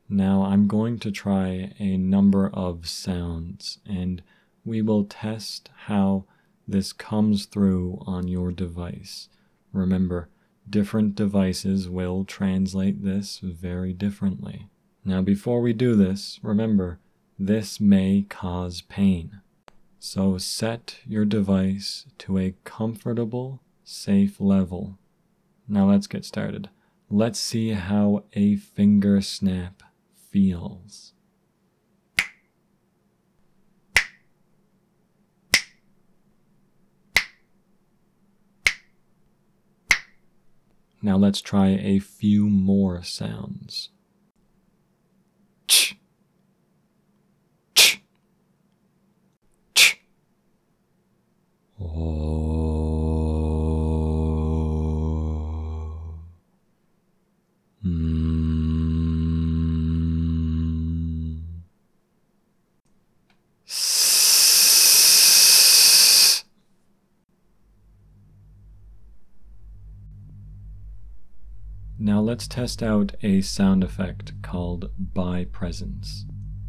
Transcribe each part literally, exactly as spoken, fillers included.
Now I'm going to try a number of sounds, and we will test how this comes through on your device. Remember, different devices will translate this very differently. Now before we do this, remember, this may cause pain. So set your device to a comfortable, safe level. Now let's get started. Let's see how a finger snap feels. Now let's try a few more sounds. Ch, ch, ch. Oh. Mm. S. Now let's test out a sound effect called bipresence.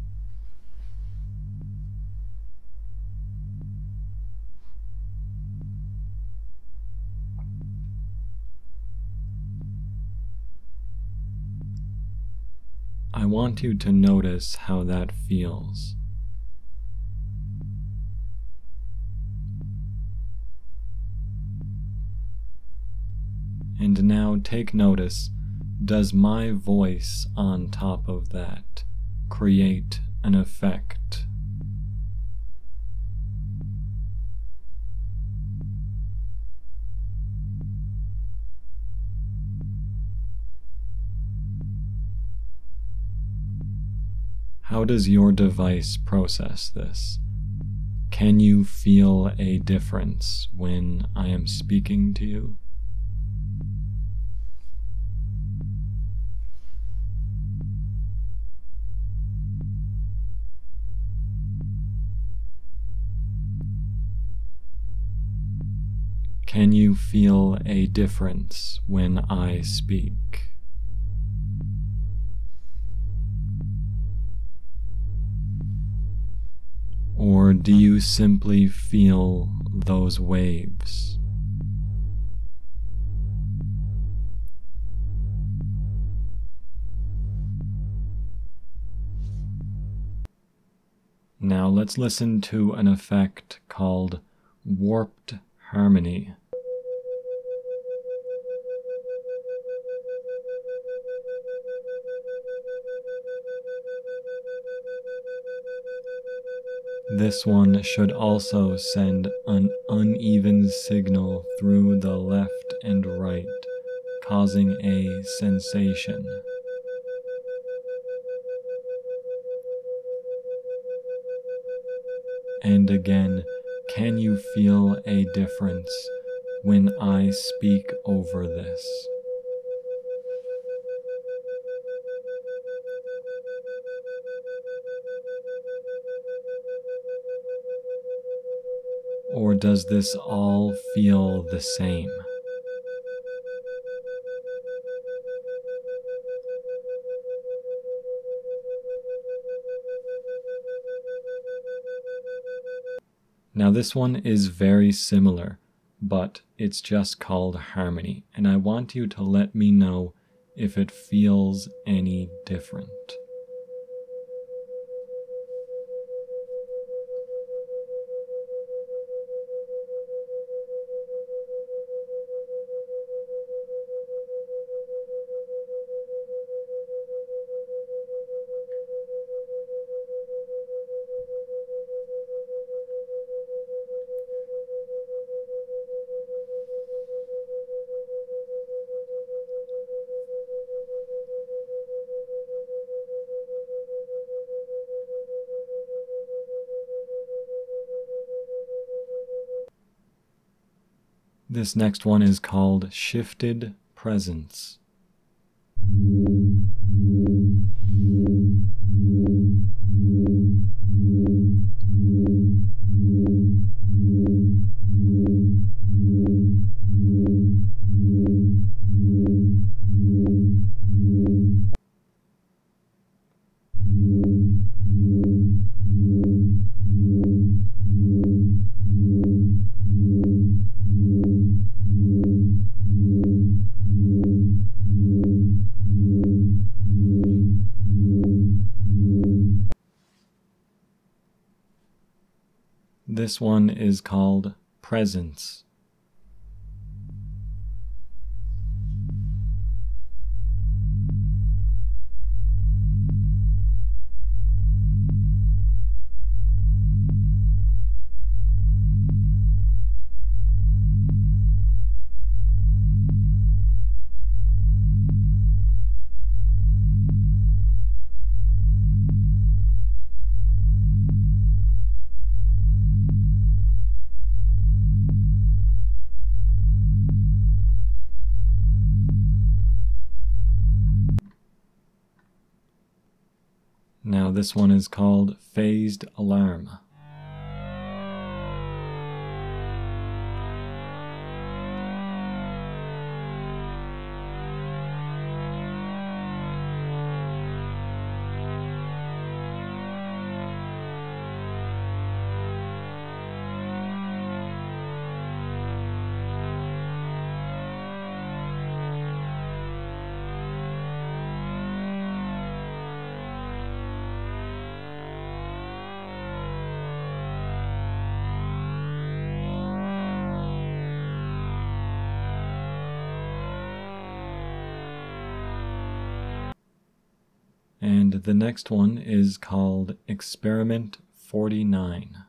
I want you to notice how that feels. And now take notice, does my voice on top of that create an effect? How does your device process this? Can you feel a difference when I am speaking to you? Can you feel a difference when I speak? Or do you simply feel those waves? Now let's listen to an effect called warped harmony. This one should also send an uneven signal through the left and right, causing a sensation. And again, can you feel a difference when I speak over this? Or does this all feel the same? Now this one is very similar, but it's just called harmony, and I want you to let me know if it feels any different. This next one is called shifted presence. This one is called Presence. Now this one is called Phased Alarm. And the next one is called Experiment forty-nine.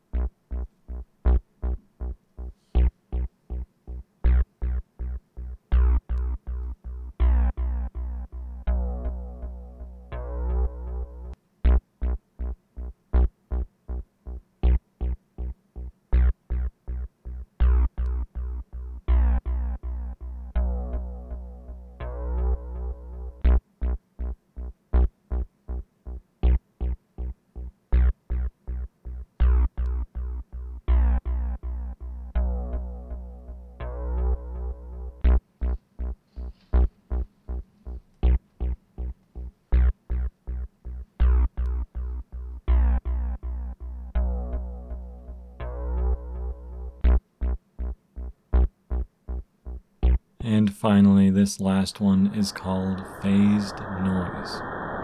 And finally, this last one is called Phased Noise.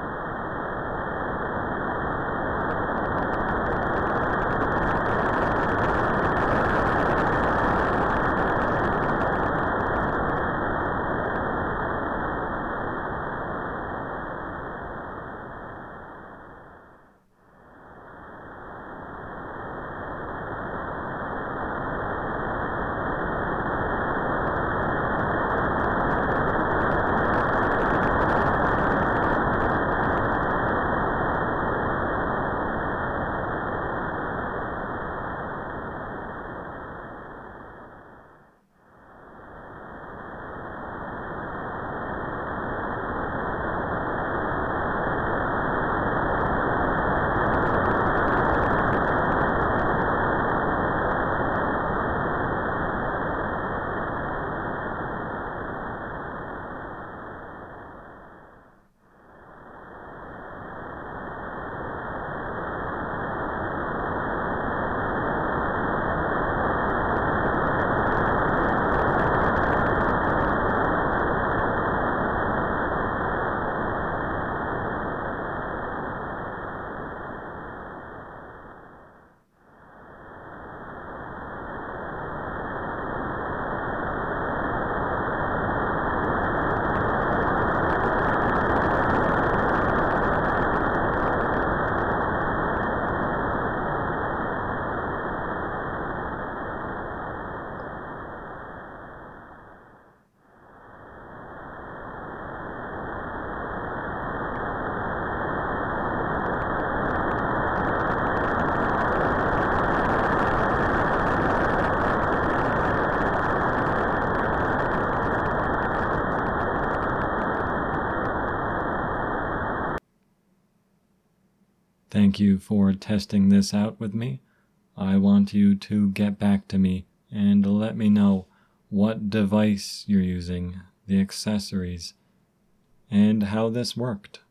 Thank you for testing this out with me. I want you to get back to me and let me know what device you're using, the accessories, and how this worked.